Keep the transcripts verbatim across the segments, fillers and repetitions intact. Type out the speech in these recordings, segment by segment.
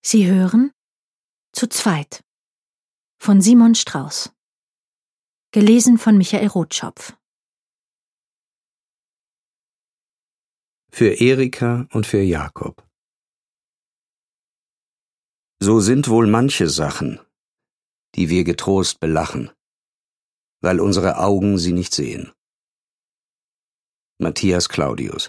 Sie hören Zu zweit von Simon Strauß. Gelesen von Michael Rotschopf. Für Erika und für Jakob. So sind wohl manche Sachen, die wir getrost belachen, weil unsere Augen sie nicht sehen. Matthias Claudius.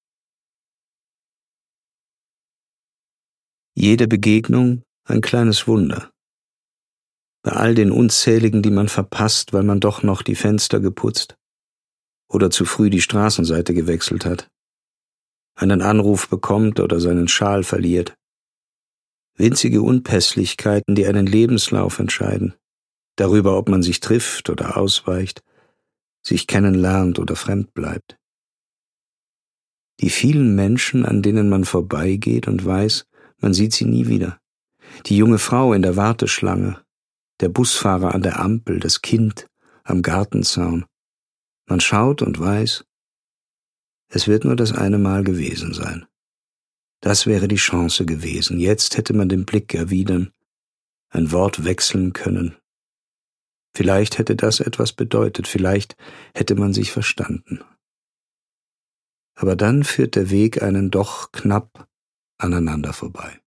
Jede Begegnung ein kleines Wunder. Bei all den unzähligen, die man verpasst, weil man doch noch die Fenster geputzt oder zu früh die Straßenseite gewechselt hat, einen Anruf bekommt oder seinen Schal verliert. Winzige Unpässlichkeiten, die einen Lebenslauf entscheiden, darüber, ob man sich trifft oder ausweicht, sich kennenlernt oder fremd bleibt. Die vielen Menschen, an denen man vorbeigeht und weiß, man sieht sie nie wieder. Die junge Frau in der Warteschlange, der Busfahrer an der Ampel, das Kind am Gartenzaun. Man schaut und weiß, es wird nur das eine Mal gewesen sein. Das wäre die Chance gewesen. Jetzt hätte man den Blick erwidern, ein Wort wechseln können. Vielleicht hätte das etwas bedeutet, vielleicht hätte man sich verstanden. Aber dann führt der Weg einen doch knapp aneinander vorbei.